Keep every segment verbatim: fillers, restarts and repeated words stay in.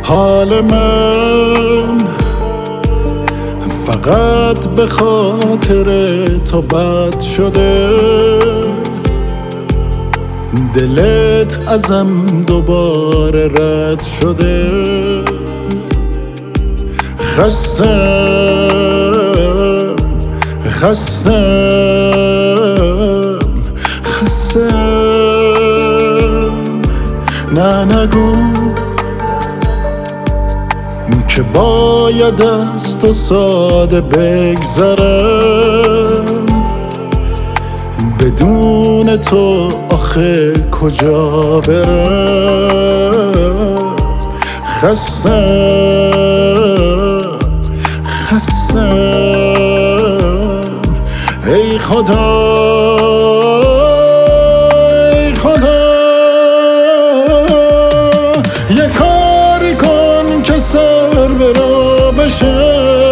حال من فقط به خاطر تو بد شده، دلت ازم دوباره رد شده. خستم خستم خستم نه نگو که باید از تو ساده بگذرم، بدون تو آخه کجا برم. خستم خستم ای خدا ای خدا، یه کاری کن که سر به راه بشه،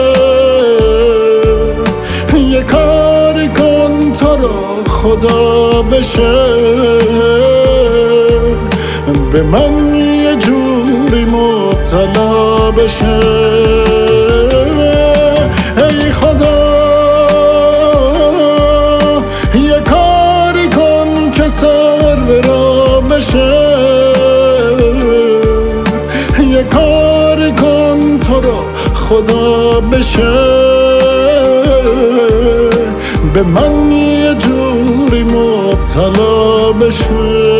یه کاری کن تو را خدا بشه، به من یه جوری مبتلا بشه. ای خدا یه کاری کن که سر به راه بشه، یه کاری کن تو را خدا بشه، به من یه جوری مبتلا بشه.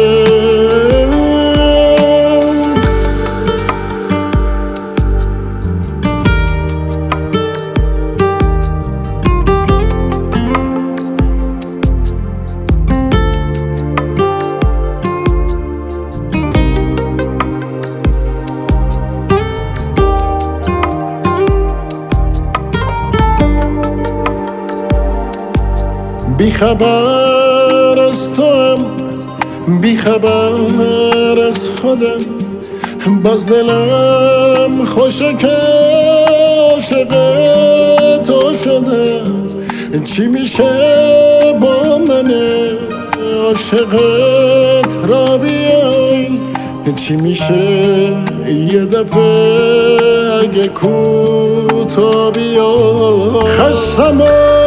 بی خبر از توام، بی خبر از خودم، باز دلم خوشه که عاشق تو شده. چی میشه با من عاشقت را بیای، چی میشه یه دفعه اگه کوتا بیای. خستم